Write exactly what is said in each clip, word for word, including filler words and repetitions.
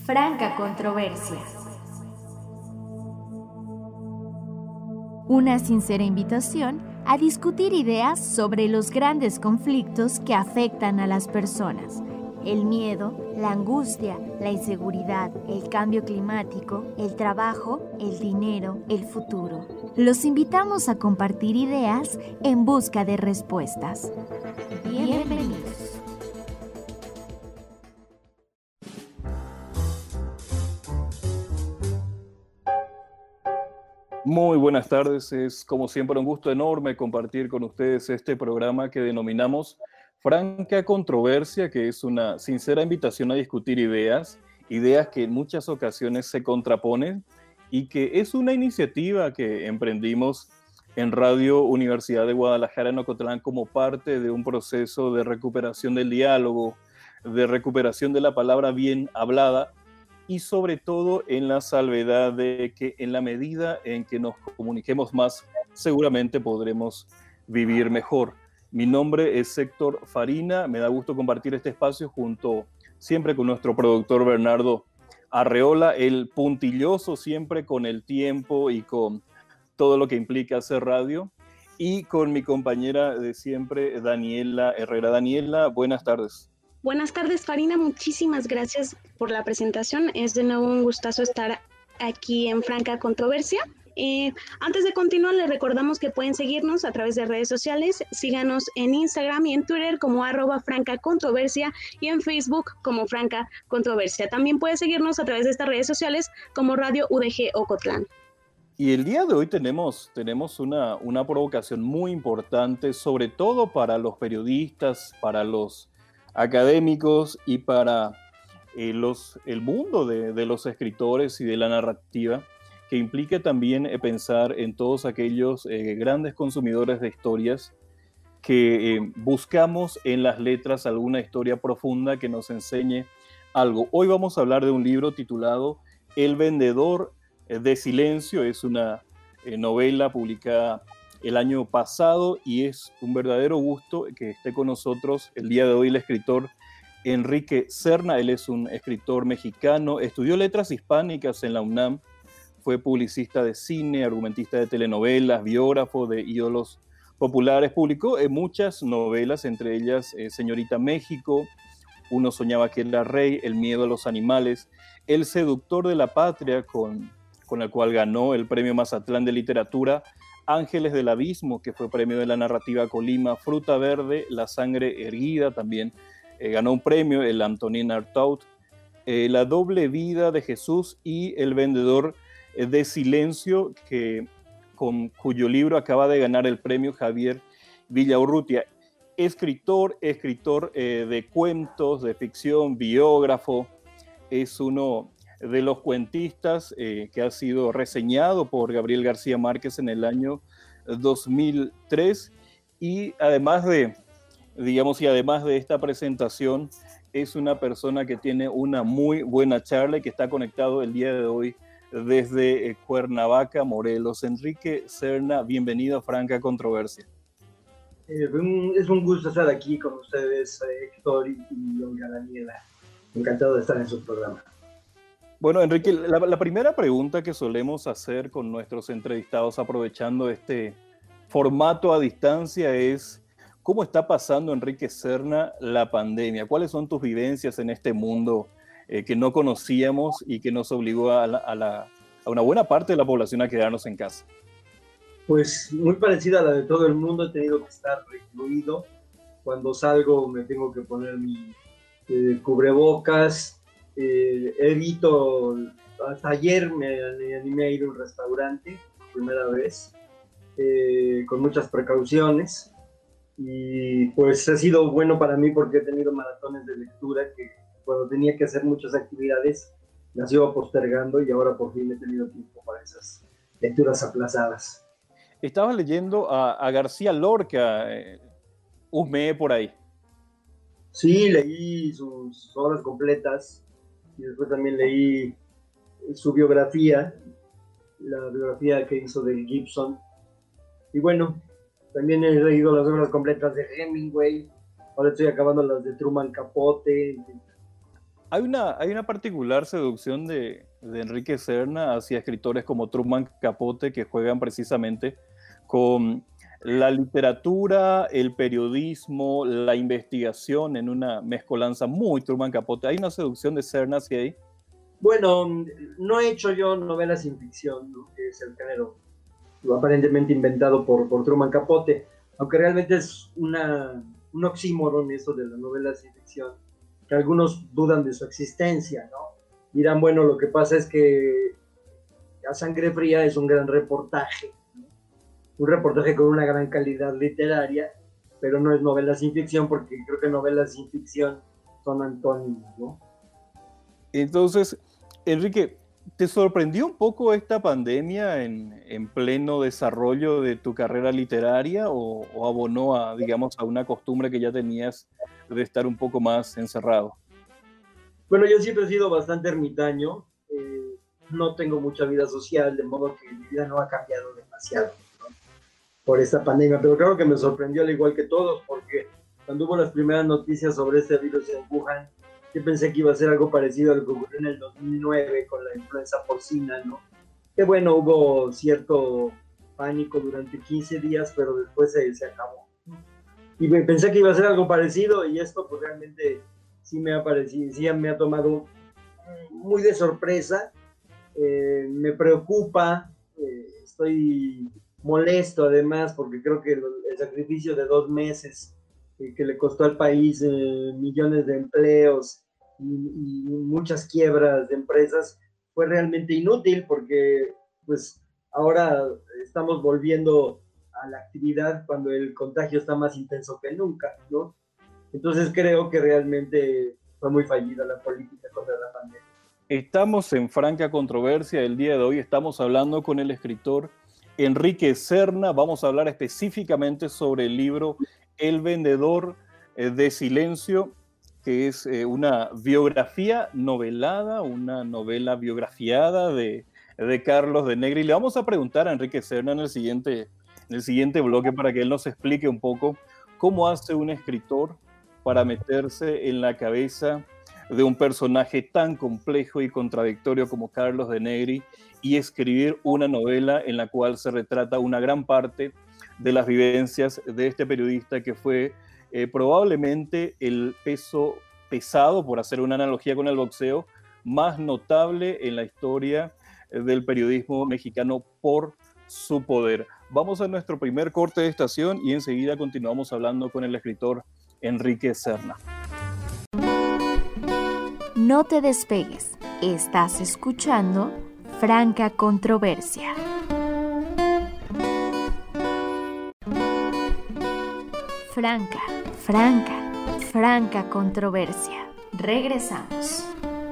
Franca Controversia. Una sincera invitación a discutir ideas sobre los grandes conflictos que afectan a las personas. El miedo, la angustia, la inseguridad, el cambio climático, el trabajo, el dinero, el futuro. Los invitamos a compartir ideas en busca de respuestas. Bienvenidos. Muy buenas tardes, es como siempre un gusto enorme compartir con ustedes este programa que denominamos Franca Controversia, que es una sincera invitación a discutir ideas, ideas que en muchas ocasiones se contraponen y que es una iniciativa que emprendimos en Radio Universidad de Guadalajara en Ocotlán como parte de un proceso de recuperación del diálogo, de recuperación de la palabra bien hablada, y sobre todo en la salvedad de que en la medida en que nos comuniquemos más, seguramente podremos vivir mejor. Mi nombre es Héctor Farina, me da gusto compartir este espacio junto siempre con nuestro productor Bernardo Arreola, el puntilloso siempre con el tiempo y con todo lo que implica hacer radio, y con mi compañera de siempre, Daniela Herrera. Daniela, buenas tardes. Buenas tardes, Farina, muchísimas gracias por la presentación. Es de nuevo un gustazo estar aquí en Franca Controversia. Eh, antes de continuar, les recordamos que pueden seguirnos a través de redes sociales. Síganos en Instagram y en Twitter como arroba Franca Controversia y en Facebook como Franca Controversia. También pueden seguirnos a través de estas redes sociales como Radio U D G Ocotlán. Y el día de hoy tenemos, tenemos una, una provocación muy importante, sobre todo para los periodistas, para los académicos y para eh, los, el mundo de, de los escritores y de la narrativa, que implica también eh, pensar en todos aquellos eh, grandes consumidores de historias que eh, buscamos en las letras alguna historia profunda que nos enseñe algo. Hoy vamos a hablar de un libro titulado El vendedor de silencio. Es una eh, novela publicada el año pasado y es un verdadero gusto que esté con nosotros el día de hoy el escritor Enrique Serna. Él es un escritor mexicano, estudió letras hispánicas en la UNAM, fue publicista de cine, argumentista de telenovelas, biógrafo de ídolos populares, publicó eh, muchas novelas, entre ellas eh, Señorita México, Uno soñaba que era rey, El miedo a los animales, El seductor de la patria, con, con el cual ganó el premio Mazatlán de literatura, Ángeles del Abismo, que fue premio de la narrativa Colima, Fruta Verde, La sangre erguida, también eh, ganó un premio, el Antonin Artaud, eh, La doble vida de Jesús y El vendedor eh, de silencio, que, con cuyo libro acaba de ganar el premio Javier Villaurrutia. Escritor, escritor eh, de cuentos, de ficción, biógrafo, es uno de los cuentistas eh, que ha sido reseñado por Gabriel García Márquez en el año dos mil tres, y además de, digamos, y además de esta presentación, es una persona que tiene una muy buena charla y que está conectado el día de hoy desde eh, Cuernavaca, Morelos. Enrique Serna, bienvenido a Franca Controversia. Eh, es un gusto estar aquí con ustedes, Héctor y, y Olga Daniela. Encantado de estar en su programa. Bueno, Enrique, la, la primera pregunta que solemos hacer con nuestros entrevistados, aprovechando este formato a distancia, es ¿cómo está pasando, Enrique Serna, la pandemia? ¿Cuáles son tus vivencias en este mundo eh, que no conocíamos y que nos obligó a, la, a, la, a una buena parte de la población a quedarnos en casa? Pues muy parecida a la de todo el mundo. He tenido que estar recluido. Cuando salgo me tengo que poner mi eh, cubrebocas. Eh, evito, hasta ayer me, me animé a ir a un restaurante por primera vez, eh, con muchas precauciones, y pues ha sido bueno para mí porque he tenido maratones de lectura que cuando tenía que hacer muchas actividades las iba postergando, y ahora por fin he tenido tiempo para esas lecturas aplazadas. Estabas leyendo a, a García Lorca, eh, husmeé por ahí. Sí, leí sus obras completas. Y después también leí su biografía, la biografía que hizo de Gibson. Y bueno, también he leído las obras completas de Hemingway. Ahora estoy acabando las de Truman Capote. hay una, hay una particular seducción de, de Enrique Serna hacia escritores como Truman Capote, que juegan precisamente con la literatura, el periodismo, la investigación en una mezcolanza muy Truman Capote. ¿Hay una seducción de Serna hacia ahí? Bueno, no he hecho yo novelas sin ficción, ¿no? Que es el género aparentemente inventado por, por Truman Capote, aunque realmente es una, un oxímoron eso de la novela sin ficción, que algunos dudan de su existencia, ¿no? Dirán, bueno, lo que pasa es que A Sangre Fría es un gran reportaje, ¿no? Un reportaje con una gran calidad literaria, pero no es novela sin ficción, porque creo que novelas sin ficción son antónimos, ¿no? Entonces, Enrique, ¿te sorprendió un poco esta pandemia en, en pleno desarrollo de tu carrera literaria o, o abonó a, digamos, a una costumbre que ya tenías de estar un poco más encerrado? Bueno, yo siempre he sido bastante ermitaño, eh, no tengo mucha vida social, de modo que mi vida no ha cambiado demasiado, ¿no? Por esta pandemia, pero creo que me sorprendió al igual que todos, porque cuando hubo las primeras noticias sobre este virus en Wuhan, yo pensé que iba a ser algo parecido a lo que ocurrió en el dos mil nueve con la influenza porcina, ¿no? Que bueno, hubo cierto pánico durante quince días, pero después se, se acabó. Y pensé que iba a ser algo parecido y esto pues realmente sí me ha parecido, sí me ha tomado muy de sorpresa, eh, me preocupa, eh, estoy molesto además porque creo que el, el sacrificio de dos meses eh, que le costó al país eh, millones de empleos y, y muchas quiebras de empresas fue realmente inútil porque pues ahora estamos volviendo a la actividad cuando el contagio está más intenso que nunca, ¿no? Entonces creo que realmente fue muy fallida la política contra la pandemia. Estamos en franca controversia el día de hoy, estamos hablando con el escritor Enrique Serna, vamos a hablar específicamente sobre el libro El vendedor de silencio, que es eh, una biografía novelada, una novela biografiada de, de Carlos de Negri. Le vamos a preguntar a Enrique Serna en el siguiente, en el siguiente bloque para que él nos explique un poco cómo hace un escritor para meterse en la cabeza de un personaje tan complejo y contradictorio como Carlos de Negri y escribir una novela en la cual se retrata una gran parte de las vivencias de este periodista que fue eh, probablemente el peso pesado, por hacer una analogía con el boxeo, más notable en la historia del periodismo mexicano por su poder. Vamos a nuestro primer corte de estación y enseguida continuamos hablando con el escritor Enrique Serna. No te despegues, estás escuchando Franca Controversia. Franca, franca, franca controversia. Regresamos.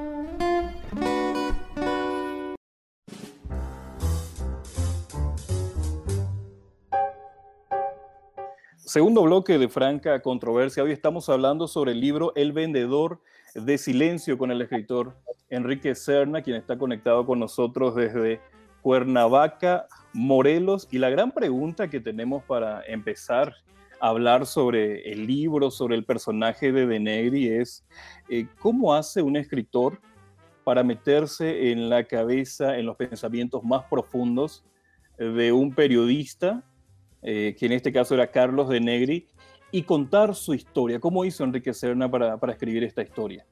Segundo bloque de Franca Controversia. Hoy estamos hablando sobre el libro El vendedor de silencio con el escritor Enrique Serna, quien está conectado con nosotros desde Cuernavaca, Morelos. Y la gran pregunta que tenemos para empezar a hablar sobre el libro, sobre el personaje de De Negri es eh, ¿cómo hace un escritor para meterse en la cabeza, en los pensamientos más profundos de un periodista, Eh, que en este caso era Carlos de Negri, y contar su historia? ¿Cómo hizo Enrique Serna para, para escribir esta historia?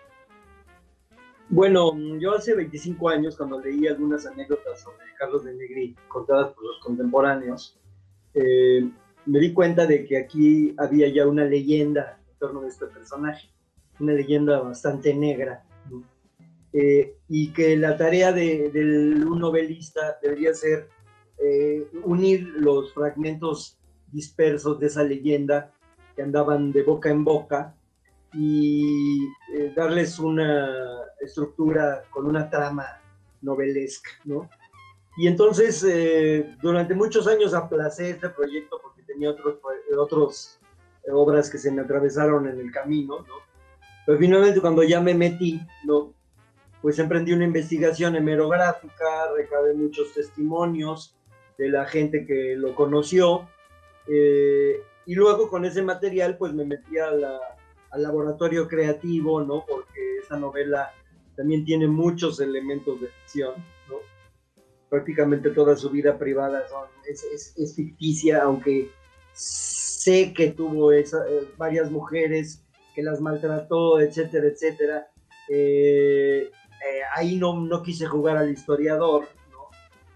Bueno, yo hace veinticinco años, cuando leí algunas anécdotas sobre Carlos de Negri contadas por los contemporáneos, eh, me di cuenta de que aquí había ya una leyenda en torno a este personaje, una leyenda bastante negra, ¿no? eh, y que la tarea de, de un novelista debería ser Eh, unir los fragmentos dispersos de esa leyenda que andaban de boca en boca y eh, darles una estructura con una trama novelesca, ¿no? Y entonces eh, durante muchos años aplacé este proyecto porque tenía otros otros eh, obras que se me atravesaron en el camino, ¿no? Pero finalmente cuando ya me metí, ¿no? Pues emprendí una investigación hemerográfica, recabé muchos testimonios de la gente que lo conoció, eh, y luego con ese material pues me metí a la, al laboratorio creativo, ¿no? Porque esta novela también tiene muchos elementos de ficción, ¿no? Prácticamente toda su vida privada son, es, es, es ficticia, aunque sé que tuvo esa, eh, varias mujeres que las maltrató, etcétera, etcétera. Eh, eh, ahí no, no quise jugar al historiador, ¿no?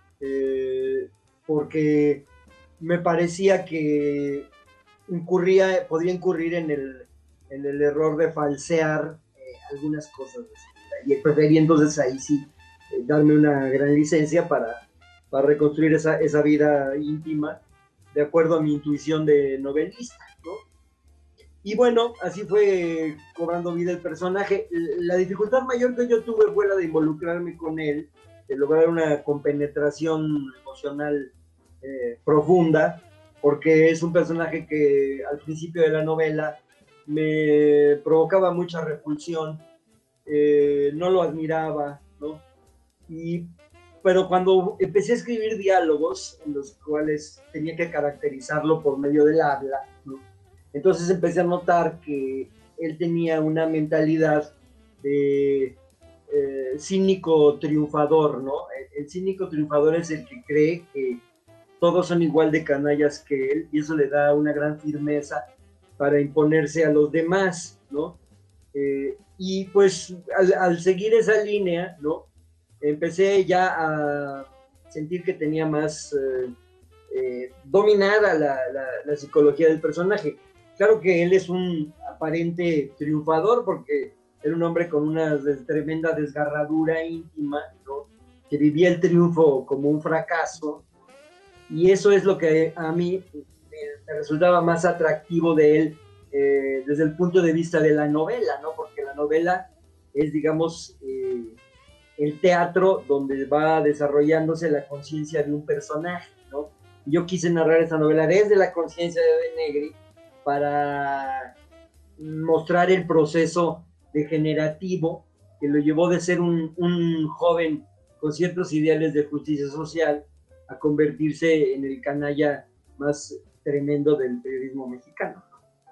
Eh, porque me parecía que incurría, podría incurrir en el, en el error de falsear eh, algunas cosas. Y preferí entonces ahí sí eh, darme una gran licencia para, para reconstruir esa, esa vida íntima de acuerdo a mi intuición de novelista, ¿no? Y bueno, así fue cobrando vida el personaje. La dificultad mayor que yo tuve fue la de involucrarme con él, de lograr una compenetración emocional eh, profunda, porque es un personaje que al principio de la novela me provocaba mucha repulsión, eh, no lo admiraba, ¿no? Y, pero cuando empecé a escribir diálogos en los cuales tenía que caracterizarlo por medio del habla, ¿no? Entonces empecé a notar que él tenía una mentalidad de eh, cínico triunfador, ¿no? El, el cínico triunfador es el que cree que todos son igual de canallas que él, y eso le da una gran firmeza para imponerse a los demás, ¿no? Eh, y pues al, al seguir esa línea, ¿no? Empecé ya a sentir que tenía más eh, eh, dominada la, la, la psicología del personaje. Claro que él es un aparente triunfador porque era un hombre con una des, tremenda desgarradura íntima, ¿no? Que vivía el triunfo como un fracaso, y eso es lo que a mí me, me resultaba más atractivo de él eh, desde el punto de vista de la novela, ¿no? Porque la novela es, digamos, eh, el teatro donde va desarrollándose la conciencia de un personaje, ¿no? Yo quise narrar esa novela desde la conciencia de De Negri para mostrar el proceso degenerativo que lo llevó de ser un, un joven con ciertos ideales de justicia social a convertirse en el canalla más tremendo del periodismo mexicano.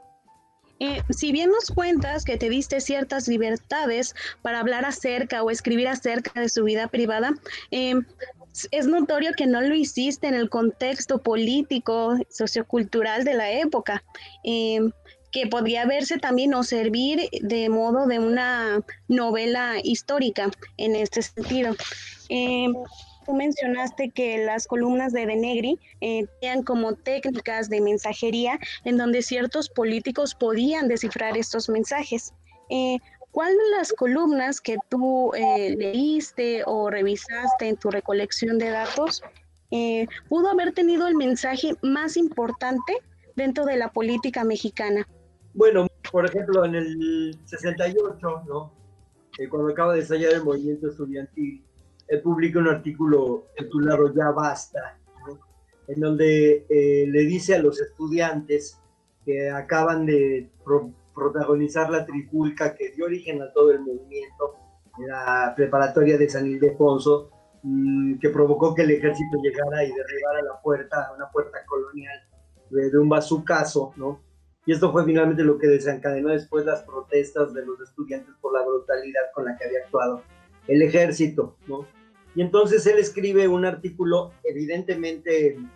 Eh, si bien nos cuentas que te diste ciertas libertades para hablar acerca o escribir acerca de su vida privada, eh, es notorio que no lo hiciste en el contexto político, sociocultural de la época, eh, que podría verse también o servir de modo de una novela histórica en este sentido. Eh, Tú mencionaste que las columnas de De Negri eh, tenían como técnicas de mensajería en donde ciertos políticos podían descifrar estos mensajes. Eh, ¿Cuál de las columnas que tú eh, leíste o revisaste en tu recolección de datos eh, pudo haber tenido el mensaje más importante dentro de la política mexicana? Bueno, por ejemplo, en el sesenta y ocho, ¿no? Eh, cuando acaba de estallar el movimiento estudiantil, él publica un artículo titulado Ya Basta, ¿no? En donde eh, le dice a los estudiantes que acaban de pro protagonizar la trifulca que dio origen a todo el movimiento, la preparatoria de San Ildefonso, mmm, que provocó que el ejército llegara y derribara la puerta, una puerta colonial de, de un bazucazo, ¿no? Y esto fue finalmente lo que desencadenó después las protestas de los estudiantes por la brutalidad con la que había actuado el ejército, ¿no? Y entonces él escribe un artículo evidentemente eh,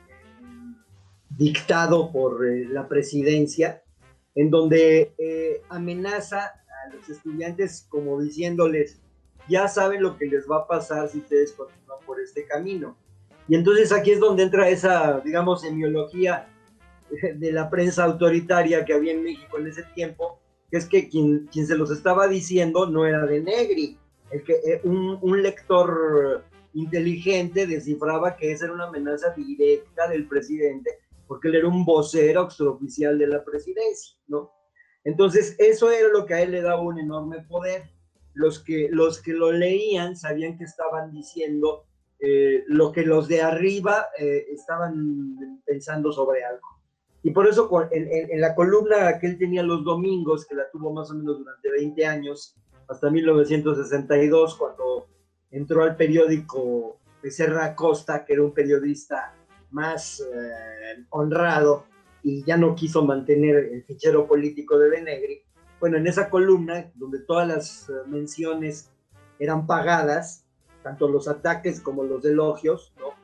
dictado por eh, la presidencia, en donde eh, amenaza a los estudiantes como diciéndoles, ya saben lo que les va a pasar si ustedes continúan por este camino. Y entonces aquí es donde entra esa, digamos, semiología de la prensa autoritaria que había en México en ese tiempo, que es que quien, quien se los estaba diciendo no era De Negri, el que, eh, un, un lector inteligente descifraba que esa era una amenaza directa del presidente, porque él era un vocero extraoficial de la presidencia, ¿no? Entonces eso era lo que a él le daba un enorme poder. Los que, los que lo leían sabían que estaban diciendo eh, lo que los de arriba eh, estaban pensando sobre algo. Y por eso en, en, en la columna que él tenía los domingos, que la tuvo más o menos durante veinte años, hasta mil novecientos sesenta y dos, cuando entró al periódico Becerra Acosta, que era un periodista más eh, honrado y ya no quiso mantener el fichero político de De Negri, bueno, en esa columna, donde todas las uh, menciones eran pagadas, tanto los ataques como los elogios, ¿no?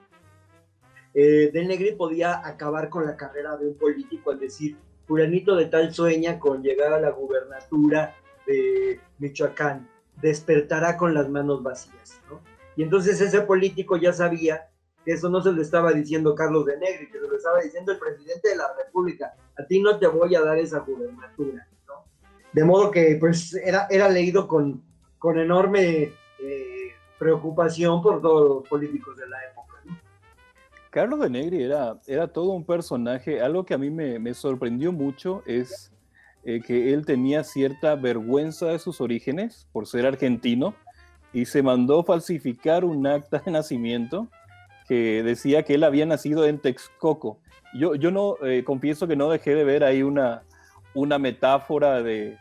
Eh, Del Negri podía acabar con la carrera de un político al decir, fulanito de tal sueña con llegar a la gubernatura de Michoacán, despertará con las manos vacías, ¿no? Y entonces ese político ya sabía que eso no se lo estaba diciendo Carlos de Negri, que se lo estaba diciendo el presidente de la República, a ti no te voy a dar esa gubernatura, ¿no? De modo que pues era, era leído con, con enorme eh, preocupación por todos los políticos de la época, ¿no? Carlos de Negri era, era todo un personaje. Algo que a mí me, me sorprendió mucho es eh, que él tenía cierta vergüenza de sus orígenes por ser argentino y se mandó falsificar un acta de nacimiento que decía que él había nacido en Texcoco. Yo, yo no, eh, confieso que no dejé de ver ahí una, una metáfora de,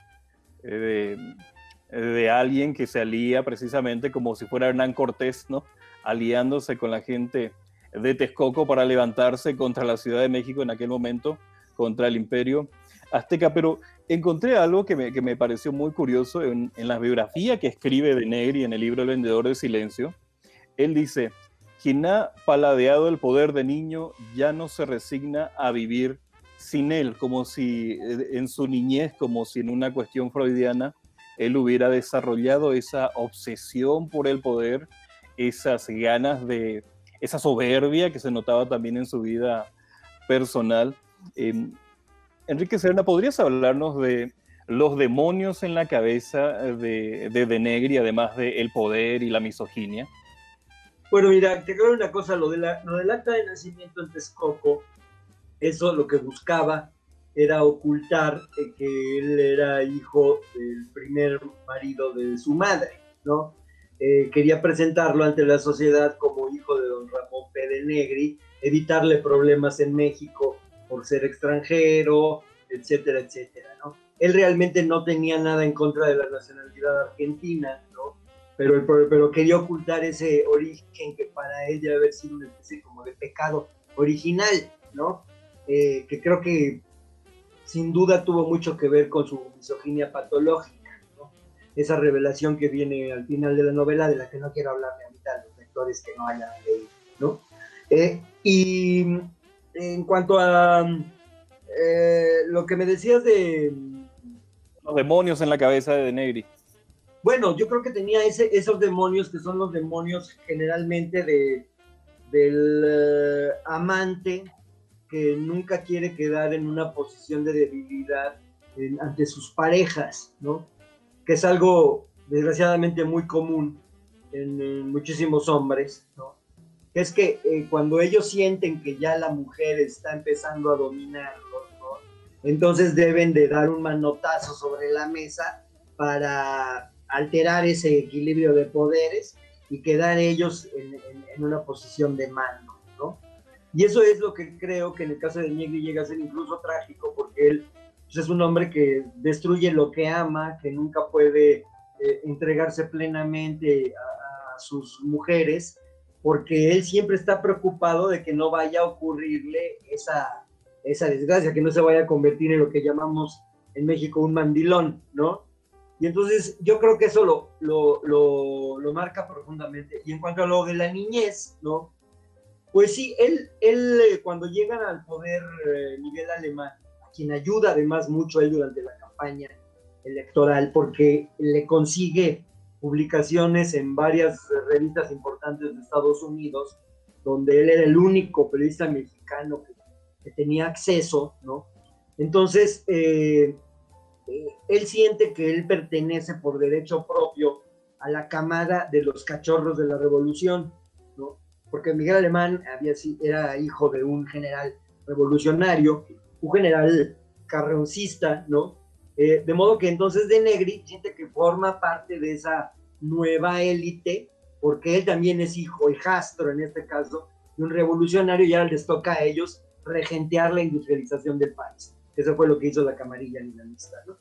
de, de alguien que se alía precisamente como si fuera Hernán Cortés, ¿no? Aliándose con la gente de Texcoco para levantarse contra la Ciudad de México en aquel momento, contra el Imperio Azteca. Pero encontré algo que me, que me pareció muy curioso en, en la biografía que escribe de Negri en el libro El vendedor de silencio. Él dice: quien ha paladeado el poder de niño ya no se resigna a vivir sin él, como si en su niñez, como si en una cuestión freudiana, él hubiera desarrollado esa obsesión por el poder, esas ganas de, esa soberbia que se notaba también en su vida personal. Eh, Enrique Serna, ¿podrías hablarnos de los demonios en la cabeza de de, de Negri, además del poder y la misoginia? Bueno, mira, te creo una cosa, lo, de la, lo del acta de nacimiento en Texcoco, eso lo que buscaba era ocultar eh, que él era hijo del primer marido de su madre, ¿no? Eh, quería presentarlo ante la sociedad como hijo de don Ramón P. de Negri, evitarle problemas en México por ser extranjero, etcétera, etcétera, ¿no? Él realmente no tenía nada en contra de la nacionalidad argentina, ¿no? Pero, pero quería ocultar ese origen que para él debe haber sido una especie como de pecado original, ¿no? Eh, que creo que sin duda tuvo mucho que ver con su misoginia patológica, ¿no? Esa revelación que viene al final de la novela, de la que no quiero hablarle a mitad de los lectores que no hayan leído, ¿no? Eh, y en cuanto a eh, lo que me decías de... Los demonios en la cabeza de de Negri. Bueno, yo creo que tenía ese, esos demonios que son los demonios generalmente de, del uh, amante que nunca quiere quedar en una posición de debilidad en, ante sus parejas, ¿no? Que es algo desgraciadamente muy común en, en muchísimos hombres, ¿no? Que es que eh, cuando ellos sienten que ya la mujer está empezando a dominarlos, ¿no? Entonces deben de dar un manotazo sobre la mesa para alterar ese equilibrio de poderes y quedar ellos en, en, en una posición de mando, ¿no? Y eso es lo que creo que en el caso de Negri llega a ser incluso trágico, porque él pues, es un hombre que destruye lo que ama, que nunca puede eh, entregarse plenamente a, a sus mujeres, porque él siempre está preocupado de que no vaya a ocurrirle esa, esa desgracia, que no se vaya a convertir en lo que llamamos en México un mandilón, ¿no? Y entonces yo creo que eso lo, lo, lo, lo marca profundamente. Y en cuanto a lo de la niñez, ¿no? Pues sí, él, él cuando llegan al poder eh, Miguel Alemán, a quien ayuda además mucho a él durante la campaña electoral, porque le consigue publicaciones en varias revistas importantes de Estados Unidos, donde él era el único periodista mexicano que, que tenía acceso, ¿no? Entonces, eh, él siente que él pertenece por derecho propio a la camada de los cachorros de la revolución, ¿no? Porque Miguel Alemán había, era hijo de un general revolucionario, un general carroncista, ¿no? Eh, de modo que entonces de Negri siente que forma parte de esa nueva élite, porque él también es hijo, hijastro en este caso, de un revolucionario, y ahora les toca a ellos regentear la industrialización del país. Eso fue lo que hizo la camarilla dinamista, ¿no?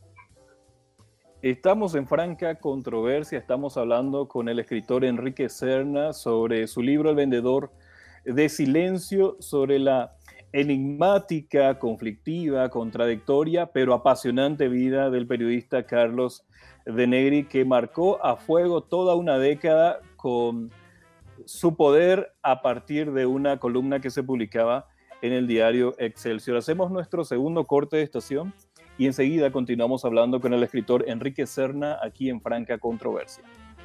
Estamos en franca controversia, estamos hablando con el escritor Enrique Serna sobre su libro El vendedor de silencio, sobre la enigmática, conflictiva, contradictoria, pero apasionante vida del periodista Carlos de Negri, que marcó a fuego toda una década con su poder a partir de una columna que se publicaba en el diario Excelsior. Hacemos nuestro segundo corte de estación y enseguida continuamos hablando con el escritor Enrique Serna aquí en Franca Controversia.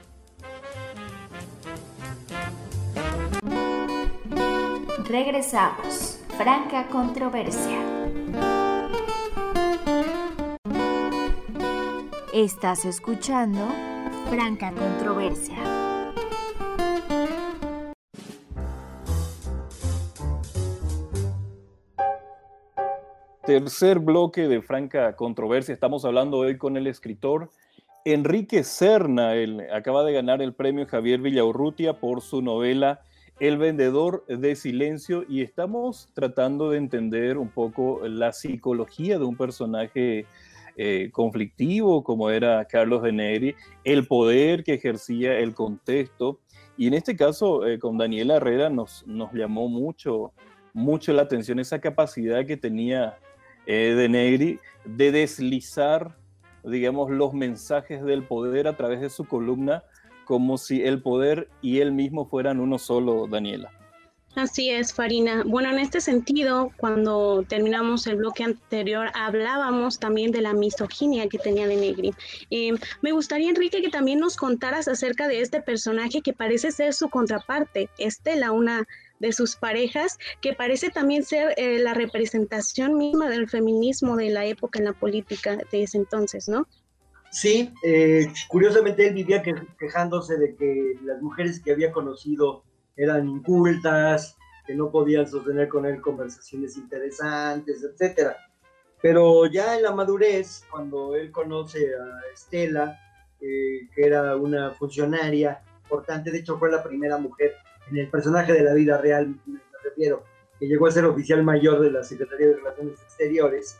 Regresamos. Franca Controversia. Estás escuchando Franca Controversia. Tercer bloque de Franca Controversia. Estamos hablando hoy con el escritor Enrique Serna. Él acaba de ganar el premio Javier Villaurrutia por su novela El vendedor de silencio, y estamos tratando de entender un poco la psicología de un personaje eh, conflictivo como era Carlos de Negri, el poder que ejercía, el contexto, y en este caso eh, con Daniela Herrera nos, nos llamó mucho, mucho la atención esa capacidad que tenía eh, de Negri de deslizar, digamos, los mensajes del poder a través de su columna, como si el poder y él mismo fueran uno solo, Daniela. Así es, Farina. Bueno, en este sentido, cuando terminamos el bloque anterior, hablábamos también de la misoginia que tenía de Negri. Eh, me gustaría, Enrique, que también nos contaras acerca de este personaje que parece ser su contraparte, Estela, una de sus parejas, que parece también ser eh, la representación misma del feminismo de la época en la política de ese entonces, ¿no? Sí, eh, curiosamente él vivía que, quejándose de que las mujeres que había conocido eran incultas, que no podían sostener con él conversaciones interesantes, etcétera. Pero ya en la madurez, cuando él conoce a Estela, eh, que era una funcionaria importante, de hecho fue la primera mujer en el personaje de la vida real, me refiero, que llegó a ser oficial mayor de la Secretaría de Relaciones Exteriores,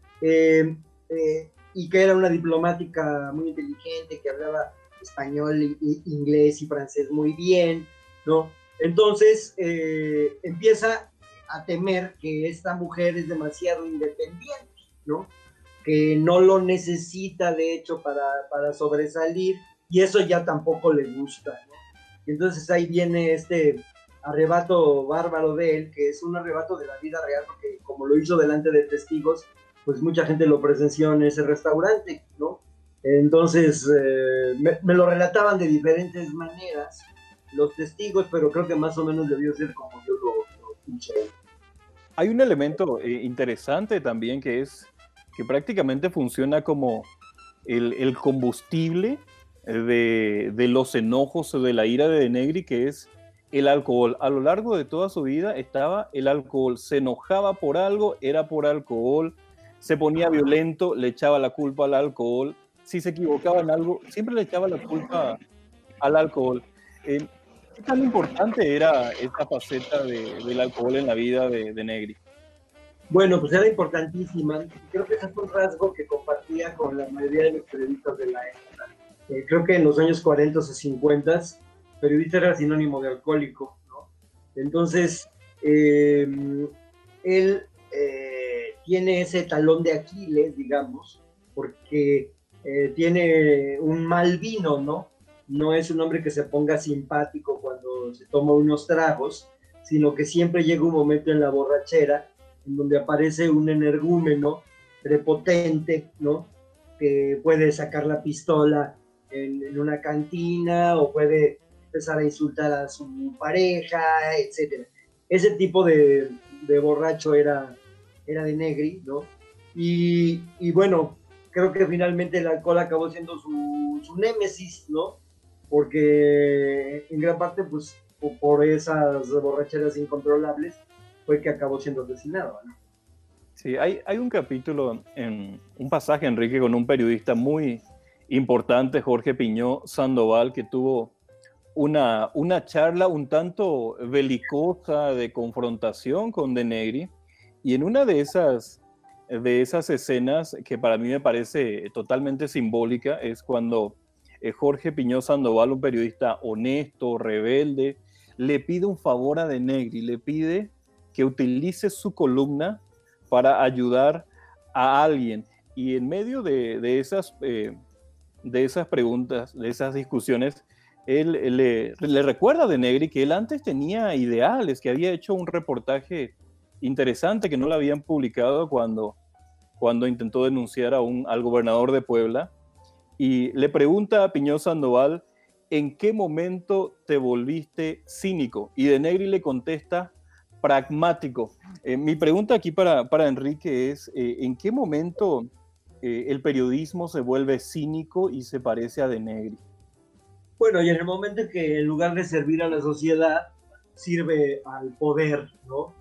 eh, eh, y que era una diplomática muy inteligente, que hablaba español, y, inglés y francés muy bien, ¿no? Entonces eh, empieza a temer que esta mujer es demasiado independiente, ¿no? Que no lo necesita, de hecho, para, para sobresalir, y eso ya tampoco le gusta, ¿no? Y entonces ahí viene este arrebato bárbaro de él, que es un arrebato de la vida real, porque como lo hizo delante de testigos, pues mucha gente lo presenció en ese restaurante, ¿no? Entonces, eh, me, me lo relataban de diferentes maneras los testigos, pero creo que más o menos debió ser como yo lo, lo escuché. Hay un elemento eh, interesante también, que es que prácticamente funciona como el, el combustible de, de los enojos o de la ira de Negri, que es el alcohol. A lo largo de toda su vida estaba el alcohol. Se enojaba por algo, era por alcohol. Se ponía violento, le echaba la culpa al alcohol. Si se equivocaba en algo, siempre le echaba la culpa al alcohol. Eh, ¿Qué tan importante era esta faceta de, del alcohol en la vida de, de Negri? Bueno, pues era importantísima. Creo que ese fue un rasgo que compartía con la mayoría de los periodistas de la época. Eh, creo que en los años cuarenta o cincuenta, periodista era sinónimo de alcohólico, ¿no? Entonces, eh, él... Eh, tiene ese talón de Aquiles, digamos, porque eh, tiene un mal vino, ¿no? No es un hombre que se ponga simpático cuando se toma unos tragos, sino que siempre llega un momento en la borrachera en donde aparece un energúmeno prepotente, ¿no? Que puede sacar la pistola en, en una cantina o puede empezar a insultar a su pareja, etcétera. Ese tipo de, de borracho era... era de Negri, ¿no? Y, y bueno, creo que finalmente el alcohol acabó siendo su, su némesis, ¿no? Porque en gran parte, pues, por esas borracheras incontrolables, fue que acabó siendo asesinado, ¿no? Sí, hay, hay un capítulo, en un pasaje, Enrique, con un periodista muy importante, Jorge Piñó Sandoval, que tuvo una, una charla un tanto belicosa de confrontación con de Negri. Y en una de esas, de esas escenas que para mí me parece totalmente simbólica es cuando eh, Jorge Piñó Sandoval, un periodista honesto, rebelde, le pide un favor a de Negri, le pide que utilice su columna para ayudar a alguien. Y en medio de, de, esas, eh, de esas preguntas, de esas discusiones, él, él le, le recuerda a De Negri que él antes tenía ideales, que había hecho un reportaje interesante que no lo habían publicado cuando, cuando intentó denunciar a un, al gobernador de Puebla, y le pregunta a Piñol Sandoval, ¿en qué momento te volviste cínico? Y De Negri le contesta, pragmático. Eh, mi pregunta aquí para, para Enrique es, eh, ¿en qué momento eh, el periodismo se vuelve cínico y se parece a De Negri? Bueno, y en el momento en que en lugar de servir a la sociedad, sirve al poder, ¿no?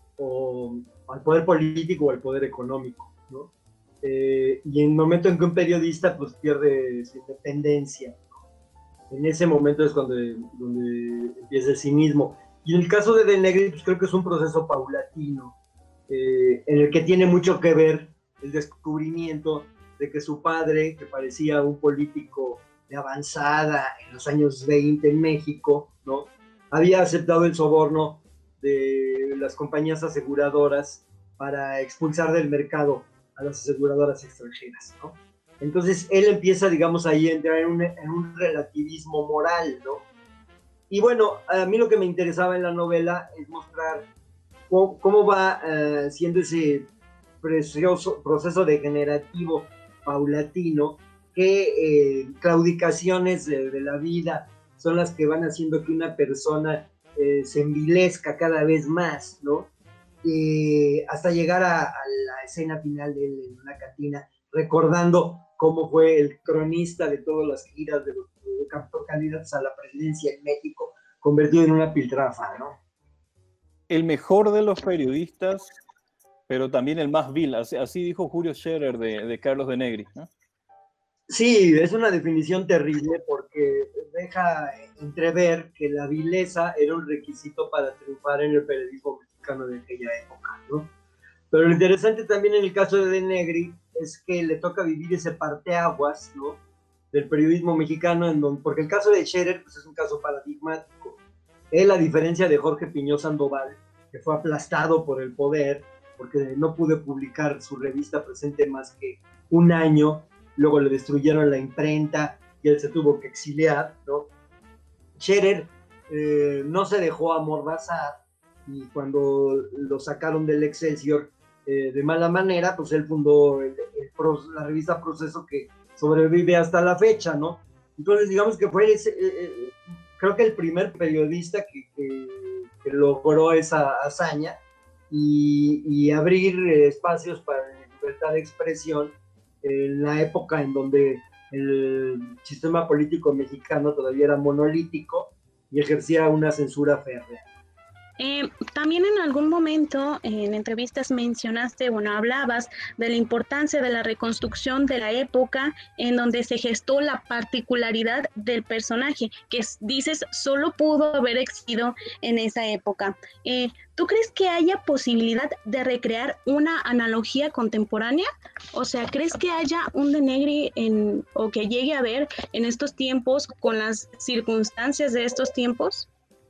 O al poder político o al poder económico, ¿no? Eh, y en el momento en que un periodista pues pierde su independencia, ¿no? En ese momento es cuando donde empieza el cinismo. Y en el caso de De Negri, pues creo que es un proceso paulatino, eh, en el que tiene mucho que ver el descubrimiento de que su padre, que parecía un político de avanzada en los años veinte en México, ¿no? Había aceptado el soborno de las compañías aseguradoras para expulsar del mercado a las aseguradoras extranjeras, ¿no? Entonces él empieza, digamos, ahí a entrar en un, en un relativismo moral, ¿no? Y bueno, a mí lo que me interesaba en la novela es mostrar cómo, cómo va uh, siendo ese precioso proceso degenerativo paulatino, que eh, claudicaciones de, de la vida son las que van haciendo que una persona eh, se envilezca cada vez más, ¿no? Eh, hasta llegar a, a la escena final de él en una cantina, recordando cómo fue el cronista de todas las giras de los de candidatos a la presidencia en México, convertido en una piltrafa, ¿no? El mejor de los periodistas, pero también el más vil, así, así dijo Julio Scherer de, de Carlos De Negri, ¿no? Sí, es una definición terrible porque deja entrever que la vileza era un requisito para triunfar en el periodismo mexicano de aquella época, ¿no? Pero lo interesante también en el caso de De Negri es que le toca vivir ese parteaguas, ¿no? Del periodismo mexicano, en donde, porque el caso de Scherer pues, es un caso paradigmático. Él, a diferencia de Jorge Piñol Sandoval, que fue aplastado por el poder, porque no pudo publicar su revista Presente más que un año, luego le destruyeron la imprenta y él se tuvo que exiliar, ¿no? Scherer eh, no se dejó amordazar, y cuando lo sacaron del Excelsior eh, de mala manera, pues él fundó el, el, la revista Proceso, que sobrevive hasta la fecha, ¿no? Entonces digamos que fue ese, eh, creo que el primer periodista que, que, que logró esa hazaña y, y abrir espacios para la libertad de expresión en la época en donde el sistema político mexicano todavía era monolítico y ejercía una censura férrea. Eh, también en algún momento en entrevistas mencionaste, bueno, hablabas de la importancia de la reconstrucción de la época en donde se gestó la particularidad del personaje, que dices solo pudo haber existido en esa época. Eh, ¿Tú crees que haya posibilidad de recrear una analogía contemporánea? O sea, ¿crees que haya un De Negri en, o que llegue a ver en estos tiempos con las circunstancias de estos tiempos?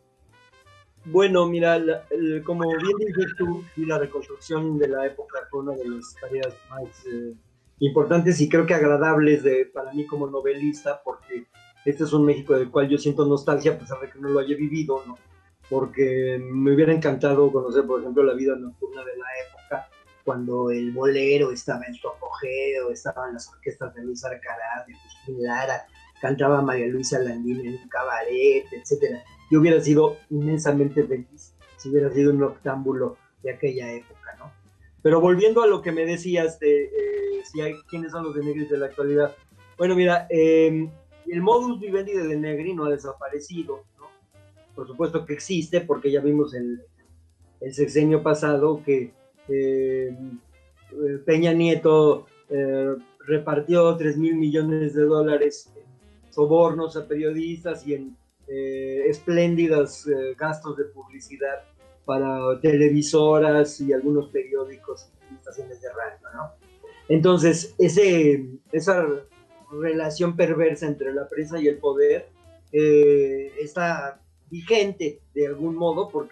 Bueno, mira, la, el, como bien dices tú, y la reconstrucción de la época fue una de las tareas más eh, importantes y creo que agradables de, para mí como novelista, porque este es un México del cual yo siento nostalgia, a pesar de que no lo haya vivido, ¿no? Porque me hubiera encantado conocer, por ejemplo, la vida nocturna de la época, cuando el bolero estaba en su apogeo, estaban las orquestas de Luis Alcaraz, de Agustín Lara, cantaba María Luisa Landín en un cabaret, etcétera. Yo hubiera sido inmensamente feliz si hubiera sido un octámbulo de aquella época, ¿no? Pero volviendo a lo que me decías de eh, si hay, quiénes son los De Negri de la actualidad. Bueno, mira, eh, el modus vivendi de De Negri no ha desaparecido, ¿no? Por supuesto que existe, porque ya vimos el, el sexenio pasado que eh, Peña Nieto eh, repartió tres mil millones de dólares en sobornos a periodistas y en Eh, espléndidos eh, gastos de publicidad para televisoras y algunos periódicos y estaciones de radio, ¿no? Entonces, ese, esa relación perversa entre la prensa y el poder eh, está vigente de algún modo, porque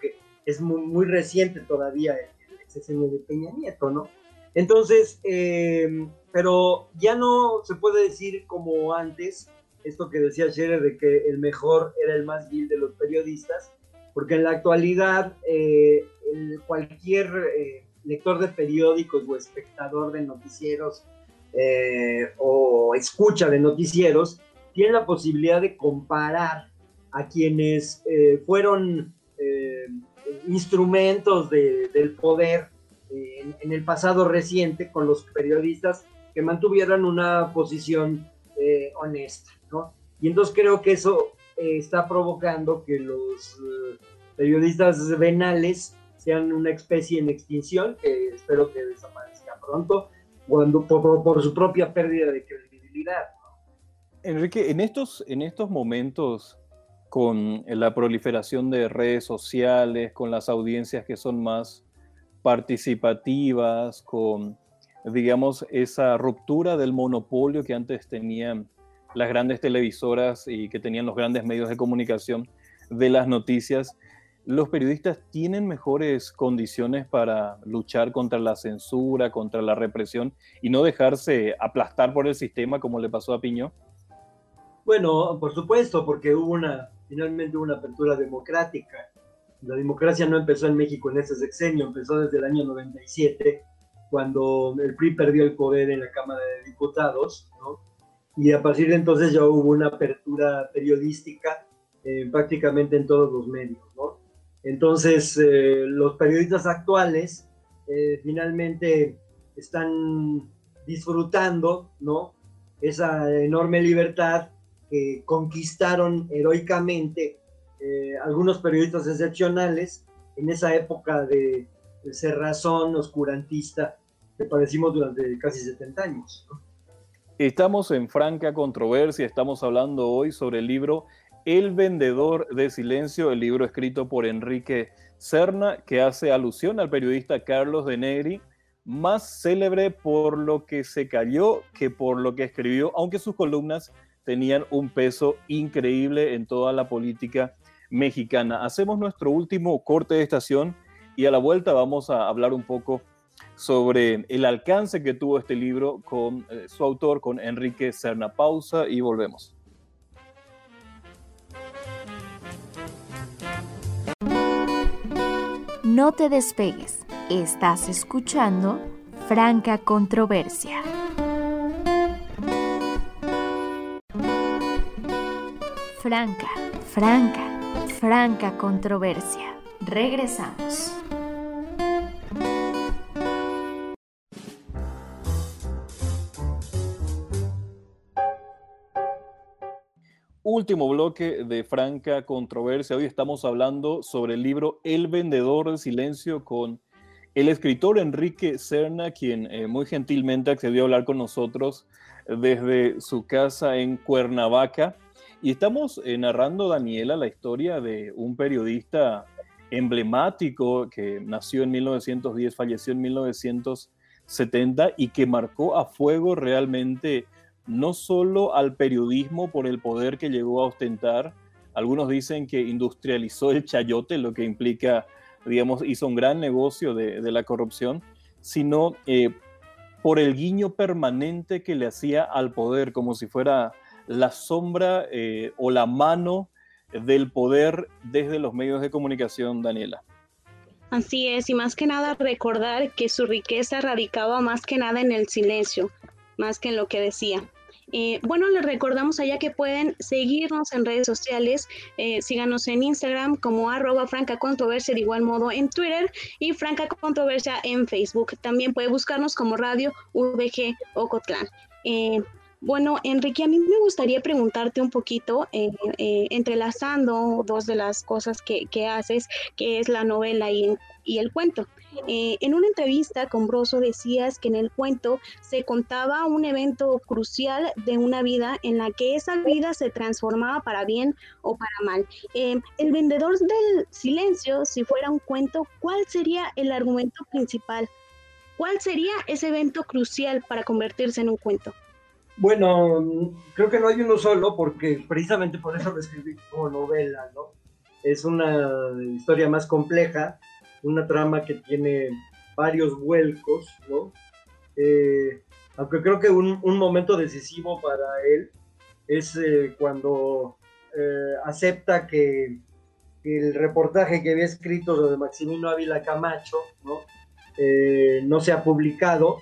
es muy, muy reciente todavía el, el sexenio de Peña Nieto, ¿no? Entonces, eh, pero ya no se puede decir como antes, esto que decía Scherer de que el mejor era el más vil de los periodistas, porque en la actualidad eh, el, cualquier eh, lector de periódicos o espectador de noticieros eh, o escucha de noticieros tiene la posibilidad de comparar a quienes eh, fueron eh, instrumentos de, del poder eh, en, en el pasado reciente con los periodistas que mantuvieran una posición eh, honesta, ¿no? Y entonces creo que eso eh, está provocando que los eh, periodistas venales sean una especie en extinción, que espero que desaparezca pronto, cuando, por, por su propia pérdida de credibilidad. Enrique, en estos, en estos momentos, con la proliferación de redes sociales, con las audiencias que son más participativas, con, digamos, esa ruptura del monopolio que antes tenían las grandes televisoras y que tenían los grandes medios de comunicación de las noticias, ¿los periodistas tienen mejores condiciones para luchar contra la censura, contra la represión y no dejarse aplastar por el sistema como le pasó a Piñó? Bueno, por supuesto, porque hubo una, finalmente una apertura democrática. La democracia no empezó en México en ese sexenio, empezó desde el año noventa y siete, cuando el P R I perdió el poder en la Cámara de Diputados, ¿no? Y a partir de entonces ya hubo una apertura periodística eh, prácticamente en todos los medios, ¿no? Entonces, eh, los periodistas actuales eh, finalmente están disfrutando, ¿no?, esa enorme libertad que conquistaron heroicamente eh, algunos periodistas excepcionales en esa época de, de cerrazón oscurantista que padecimos durante casi setenta años, ¿no? Estamos en franca controversia, estamos hablando hoy sobre el libro El vendedor de silencio, el libro escrito por Enrique Serna, que hace alusión al periodista Carlos de Negri, más célebre por lo que se calló que por lo que escribió, aunque sus columnas tenían un peso increíble en toda la política mexicana. Hacemos nuestro último corte de estación y a la vuelta vamos a hablar un poco sobre el alcance que tuvo este libro con eh, su autor, con Enrique Serna. Pausa y volvemos. No te despegues. Estás escuchando Franca Controversia. Franca, franca, franca controversia. Regresamos. Último bloque de franca controversia. Hoy estamos hablando sobre el libro El vendedor del silencio con el escritor Enrique Serna, quien eh, muy gentilmente accedió a hablar con nosotros desde su casa en Cuernavaca. Y estamos eh, narrando, Daniela, la historia de un periodista emblemático que nació en mil novecientos diez, falleció en mil novecientos setenta y que marcó a fuego realmente no solo al periodismo por el poder que llegó a ostentar. Algunos dicen que industrializó el chayote, lo que implica, digamos, hizo un gran negocio de, de la corrupción, sino eh, por el guiño permanente que le hacía al poder, como si fuera la sombra eh, o la mano del poder desde los medios de comunicación, Daniela. Así es, y más que nada recordar que su riqueza radicaba más que nada en el silencio, más que en lo que decía. Eh, bueno, les recordamos allá que pueden seguirnos en redes sociales, eh, síganos en Instagram como arroba Franca Controversia, de igual modo en Twitter y Franca Controversia en Facebook. También puede buscarnos como Radio V G Ocotlán. Eh, bueno, Enrique, a mí me gustaría preguntarte un poquito, eh, eh, entrelazando dos de las cosas que, que haces, que es la novela y, y el cuento. Eh, en una entrevista con Broso decías que en el cuento se contaba un evento crucial de una vida en la que esa vida se transformaba para bien o para mal. Eh, el vendedor del silencio, si fuera un cuento, ¿cuál sería el argumento principal? ¿Cuál sería ese evento crucial para convertirse en un cuento? Bueno, creo que no hay uno solo, porque precisamente por eso lo escribí como novela, ¿no? es una historia más compleja, una trama que tiene varios vuelcos, ¿no? Eh, aunque creo que un, un momento decisivo para él es eh, cuando eh, acepta que, que el reportaje que había escrito sobre Maximino Ávila Camacho, ¿no? Eh, no se ha publicado,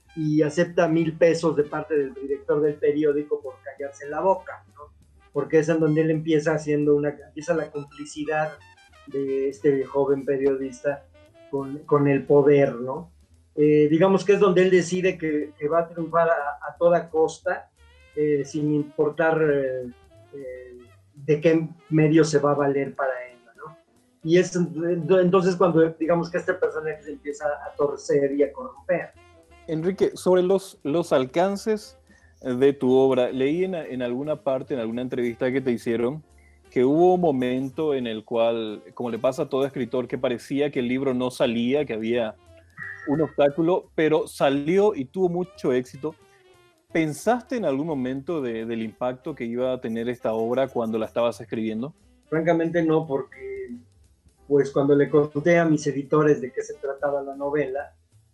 y acepta mil pesos de parte del director del periódico por callarse la boca, ¿no? Porque es en donde él empieza haciendo una, empieza la complicidad de este joven periodista con, con el poder, ¿no? Eh, digamos que es donde él decide que, que va a triunfar a, a toda costa, eh, sin importar eh, eh, de qué medio se va a valer para ello, ¿no? Y es entonces cuando digamos que este personaje se empieza a torcer y a corromper. Enrique, sobre los, los alcances de tu obra, leí en, en alguna parte, en alguna entrevista que te hicieron, que hubo un momento en el cual, como le pasa a todo escritor, que parecía que el libro no salía, que había un obstáculo, pero salió y tuvo mucho éxito. ¿Pensaste en algún momento de, del impacto que iba a tener esta obra cuando la estabas escribiendo? Francamente no, porque pues cuando le conté a mis editores de qué se trataba la novela,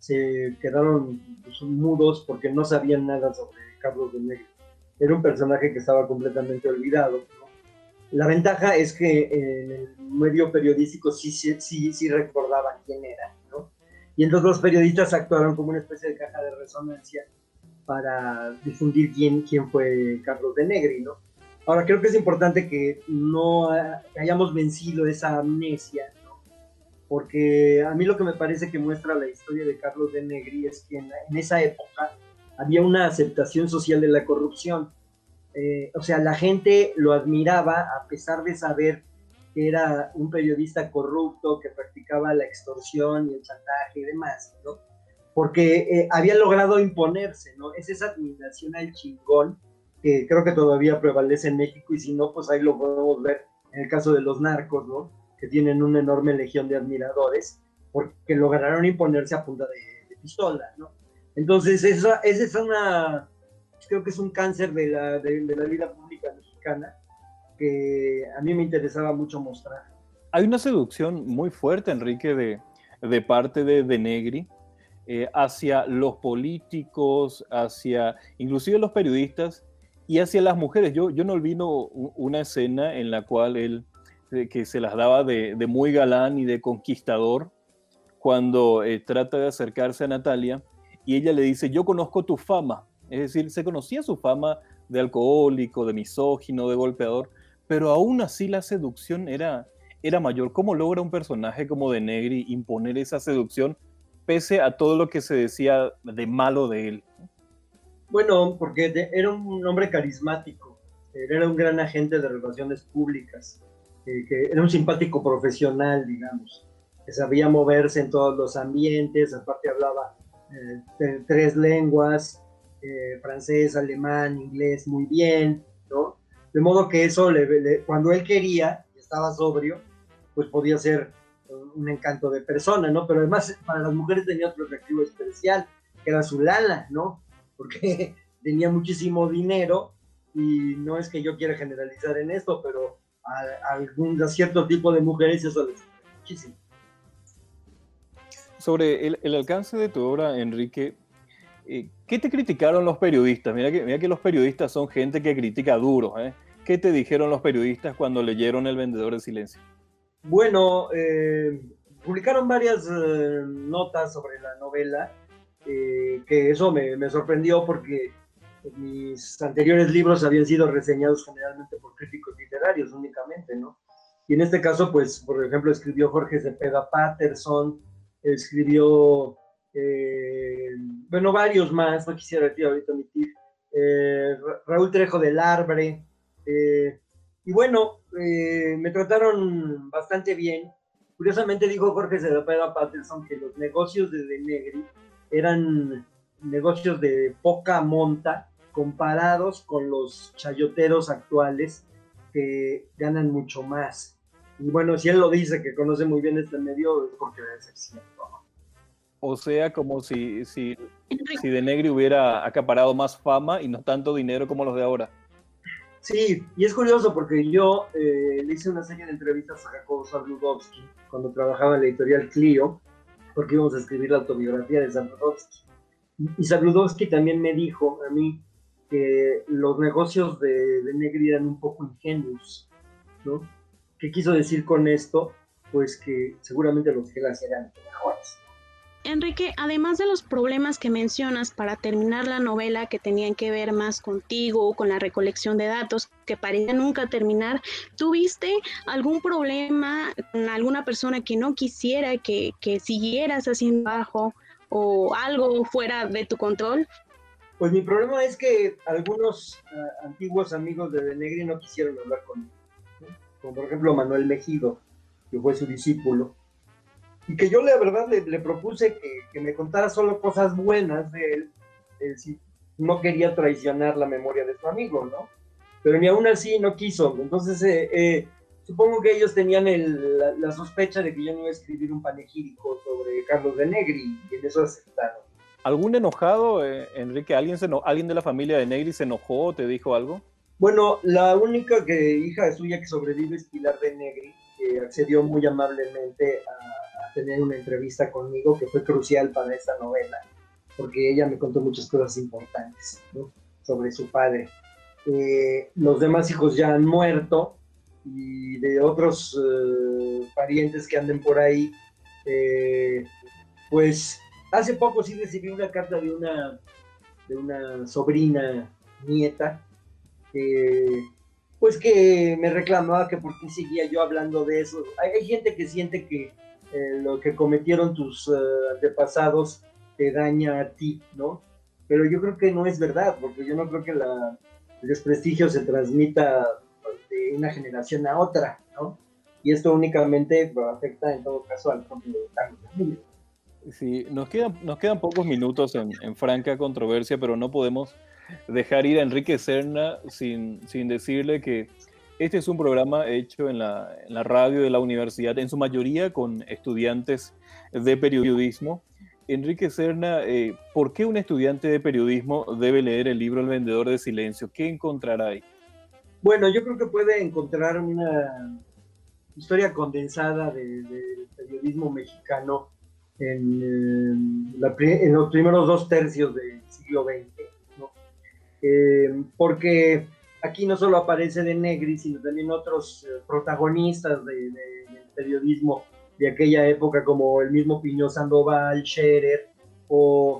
se quedaron pues, mudos porque no sabían nada sobre Carlos de Negri. Era un personaje que estaba completamente olvidado, ¿no? La ventaja es que en el medio periodístico sí, sí, sí, sí recordaban quién era, ¿no? Y entonces los periodistas actuaron como una especie de caja de resonancia para difundir quién, quién fue Carlos de Negri, ¿no? Ahora, creo que es importante que no hayamos vencido esa amnesia, ¿no? Porque a mí lo que me parece que muestra la historia de Carlos de Negri es que en, en esa época había una aceptación social de la corrupción. Eh, o sea, la gente lo admiraba a pesar de saber que era un periodista corrupto, que practicaba la extorsión y el chantaje y demás, ¿no? Porque eh, había logrado imponerse, ¿no? Es esa admiración al chingón que creo que todavía prevalece en México, y si no, pues ahí lo podemos ver en el caso de los narcos, ¿no? Que tienen una enorme legión de admiradores porque lograron imponerse a punta de, de pistola, ¿no? Entonces, esa, esa es una, creo que es un cáncer de la, de, de la vida pública mexicana que a mí me interesaba mucho mostrar. Hay una seducción muy fuerte, Enrique, de, de parte de De Negri eh, hacia los políticos, hacia inclusive los periodistas y hacia las mujeres. Yo, yo no olvido una escena en la cual él, eh, que se las daba de, de muy galán y de conquistador, cuando eh, trata de acercarse a Natalia y ella le dice, yo conozco tu fama. Es decir, se conocía su fama de alcohólico, de misógino, de golpeador, pero aún así la seducción era, era mayor. ¿Cómo logra un personaje como De Negri imponer esa seducción pese a todo lo que se decía de malo de él? Bueno, porque de, era un hombre carismático, era un gran agente de relaciones públicas, eh, que era un simpático profesional, digamos, que sabía moverse en todos los ambientes, aparte hablaba eh, tres lenguas, eh, francés, alemán, inglés, muy bien, ¿no? De modo que eso, le, le, cuando él quería, estaba sobrio, pues podía ser un encanto de persona, ¿no? Pero además para las mujeres tenía otro atractivo especial, que era su lana, ¿no? Porque tenía muchísimo dinero, y no es que yo quiera generalizar en esto, pero a, a algún a cierto tipo de mujeres eso les gusta muchísimo. Sobre el, el alcance de tu obra, Enrique, eh, ¿qué te criticaron los periodistas? Mira que, mira que los periodistas son gente que critica duro, ¿eh? ¿Qué te dijeron los periodistas cuando leyeron El vendedor de silencio? Bueno, eh, publicaron varias eh, notas sobre la novela, eh, que eso me, me sorprendió porque mis anteriores libros habían sido reseñados generalmente por críticos literarios únicamente, ¿no? Y en este caso, pues, por ejemplo, escribió Jorge Cepeda Patterson, escribió, eh, bueno, varios más, no quisiera decir ahorita omitir, eh, Raúl Trejo del Arbre, eh, y bueno, eh, me trataron bastante bien. Curiosamente dijo Jorge Cepeda Patterson que los negocios de De Negri eran negocios de poca monta comparados con los chayoteros actuales que ganan mucho más. Y bueno, si él lo dice, que conoce muy bien este medio, es porque debe ser cierto. O sea, como si, si, si De Negri hubiera acaparado más fama y no tanto dinero como los de ahora. Sí, y es curioso porque yo eh, le hice una serie de entrevistas a Jacobo Zabludovsky cuando trabajaba en la editorial Clio, porque íbamos a escribir la autobiografía de Zabludovsky. Y Zabludovsky también me dijo a mí que los negocios de, de Negri eran un poco ingenuos, ¿no? ¿Qué quiso decir con esto? Pues que seguramente los gelas eran mejores. Enrique, además de los problemas que mencionas para terminar la novela que tenían que ver más contigo, con la recolección de datos, que parecía nunca terminar, ¿tuviste algún problema con alguna persona que no quisiera que, que siguieras haciendo trabajo o algo fuera de tu control? Pues mi problema es que algunos uh, antiguos amigos de De Negri no quisieron hablar conmigo, ¿no? Como por ejemplo Manuel Mejido, que fue su discípulo, y que yo la verdad le, le propuse que, que me contara solo cosas buenas de él, eh, si no quería traicionar la memoria de su amigo, ¿no? Pero ni aún así no quiso. Entonces eh, eh, supongo que ellos tenían el, la, la sospecha de que yo no iba a escribir un panegírico sobre Carlos De Negri, y en eso aceptaron. ¿Algún enojado, eh, Enrique? ¿Alguien, se eno- ¿Alguien de la familia de Negri se enojó o te dijo algo? Bueno, la única que, hija suya que sobrevive es Pilar De Negri, que accedió muy amablemente a, a tener una entrevista conmigo, que fue crucial para esta novela, porque ella me contó muchas cosas importantes, ¿no? Sobre su padre. Eh, los demás hijos ya han muerto, y de otros eh, parientes que anden por ahí, eh, pues hace poco sí recibí una carta de una, de una sobrina nieta, eh, pues que me reclamaba que por qué seguía yo hablando de eso. Hay, hay gente que siente que eh, lo que cometieron tus uh, antepasados te daña a ti, ¿no? Pero yo creo que no es verdad, porque yo no creo que la, el desprestigio se transmita de una generación a otra, ¿no? Y esto únicamente pues, afecta en todo caso al propio Carlos De Negri. Sí, nos quedan, nos quedan pocos minutos en, en franca controversia, pero no podemos dejar ir a Enrique Serna sin, sin decirle que este es un programa hecho en la, en la radio de la universidad, en su mayoría con estudiantes de periodismo. Enrique Serna, eh, ¿por qué un estudiante de periodismo debe leer el libro El vendedor de silencio? ¿Qué encontrará ahí? Bueno, yo creo que puede encontrar una historia condensada del de periodismo mexicano en, en, la, en, los primeros dos tercios del siglo veinte, ¿no? Eh, porque aquí no solo aparece De Negri, sino también otros eh, protagonistas de, de, del periodismo de aquella época, como el mismo Piñó Sandoval, Scherer, o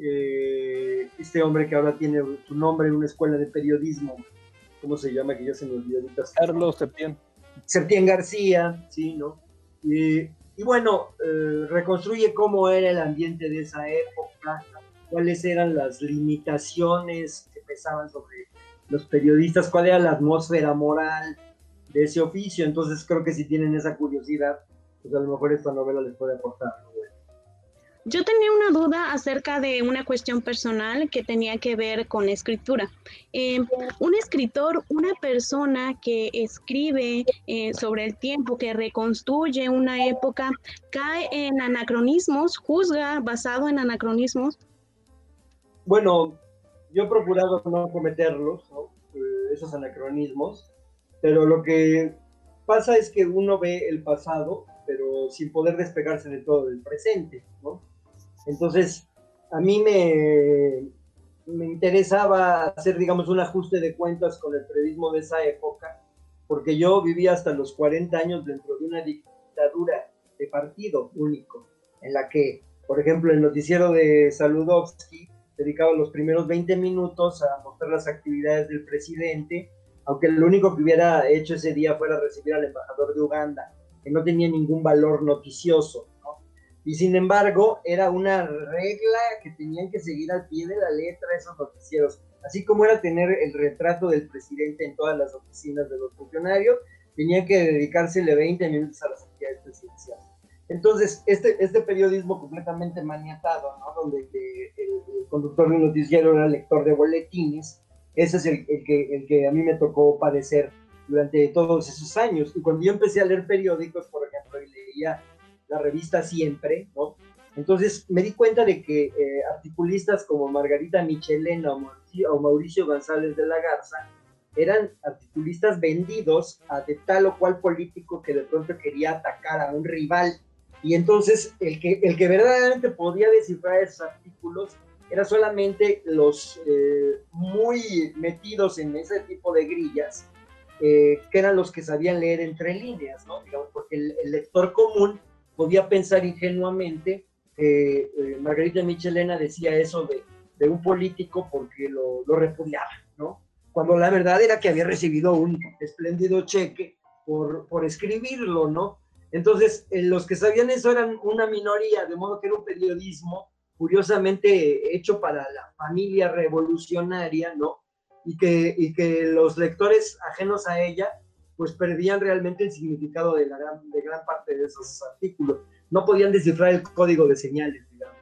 eh, este hombre que ahora tiene su nombre en una escuela de periodismo, ¿cómo se llama? Que ya se me olvidó ahorita. Carlos Septién. Septién García, ¿sí, no? Y, y bueno, eh, reconstruye cómo era el ambiente de esa época, cuáles eran las limitaciones que pesaban sobre los periodistas, cuál era la atmósfera moral de ese oficio. Entonces creo que si tienen esa curiosidad, pues a lo mejor esta novela les puede aportar, ¿no? Yo tenía una duda acerca de una cuestión personal que tenía que ver con la escritura. Eh, un escritor, una persona que escribe eh, sobre el tiempo, que reconstruye una época, cae en anacronismos, juzga basado en anacronismos. Bueno, yo he procurado no cometerlos, ¿no? Eh, esos anacronismos, pero lo que pasa es que uno ve el pasado, pero sin poder despegarse de todo del presente, ¿no? Entonces, a mí me, me interesaba hacer, digamos, un ajuste de cuentas con el periodismo de esa época, porque yo vivía hasta los cuarenta años dentro de una dictadura de partido único, en la que, por ejemplo, el noticiero de Zabludovsky dedicaba los primeros veinte minutos a mostrar las actividades del presidente, aunque lo único que hubiera hecho ese día fuera recibir al embajador de Uganda, que no tenía ningún valor noticioso. Y sin embargo, era una regla que tenían que seguir al pie de la letra esos noticieros. Así como era tener el retrato del presidente en todas las oficinas de los funcionarios, tenían que dedicársele veinte minutos a las actividades presidenciales. Entonces, este, este periodismo completamente maniatado, ¿no? Donde el, el conductor de un noticiero era lector de boletines, ese es el, el, que, el que a mí me tocó padecer durante todos esos años. Y cuando yo empecé a leer periódicos, por ejemplo, y leía la revista Siempre, ¿no? Entonces me di cuenta de que eh, articulistas como Margarita Michelena o Mauricio, o Mauricio González de la Garza eran articulistas vendidos a de tal o cual político que de pronto quería atacar a un rival. Y entonces el que, el que verdaderamente podía descifrar esos artículos era solamente los eh, muy metidos en ese tipo de grillas, eh, que eran los que sabían leer entre líneas, ¿no? Digamos, porque el, el lector común podía pensar ingenuamente, eh, eh, Margarita Michelena decía eso de, de un político porque lo, lo repudiaba, ¿no? Cuando la verdad era que había recibido un espléndido cheque por, por escribirlo, ¿no? Entonces, eh, los que sabían eso eran una minoría, de modo que era un periodismo curiosamente hecho para la familia revolucionaria, ¿no? Y que, y que los lectores ajenos a ella, pues perdían realmente el significado de, la gran, de gran parte de esos artículos. No podían descifrar el código de señales, digamos.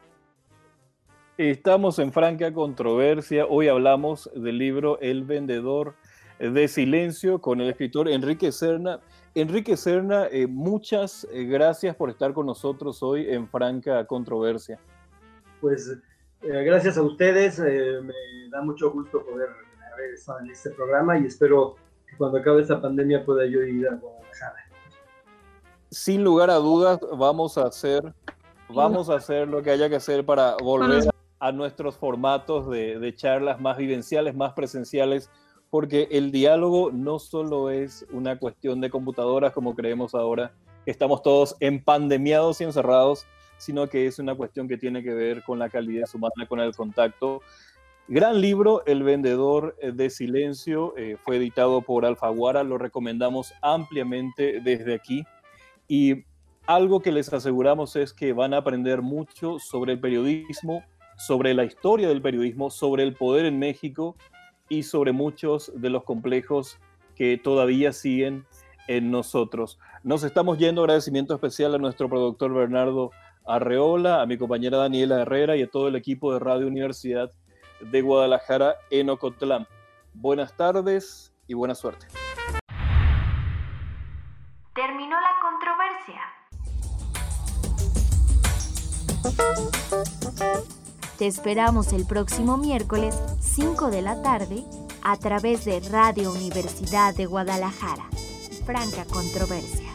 Estamos en franca controversia. Hoy hablamos del libro El vendedor de silencio con el escritor Enrique Serna. Enrique Serna, eh, muchas gracias por estar con nosotros hoy en franca controversia. Pues eh, gracias a ustedes, eh, me da mucho gusto poder haber estado en este programa y espero que cuando acabe esta pandemia pueda yo ir a Guadalajara. Sin lugar a dudas, vamos a hacer, vamos a hacer lo que haya que hacer para volver a nuestros formatos de, de charlas más vivenciales, más presenciales, porque el diálogo no solo es una cuestión de computadoras, como creemos ahora, que estamos todos empandemiados y encerrados, sino que es una cuestión que tiene que ver con la calidez humana, con el contacto. Gran libro, El vendedor de silencio, eh, fue editado por Alfaguara, lo recomendamos ampliamente desde aquí. Y algo que les aseguramos es que van a aprender mucho sobre el periodismo, sobre la historia del periodismo, sobre el poder en México y sobre muchos de los complejos que todavía siguen en nosotros. Nos estamos yendo. Agradecimiento especial a nuestro productor Bernardo Arreola, a mi compañera Daniela Herrera y a todo el equipo de Radio Universidad de Guadalajara en Ocotlán. Buenas tardes y buena suerte. Terminó la controversia. Te esperamos el próximo miércoles, cinco de la tarde, a través de Radio Universidad de Guadalajara. Franca Controversia.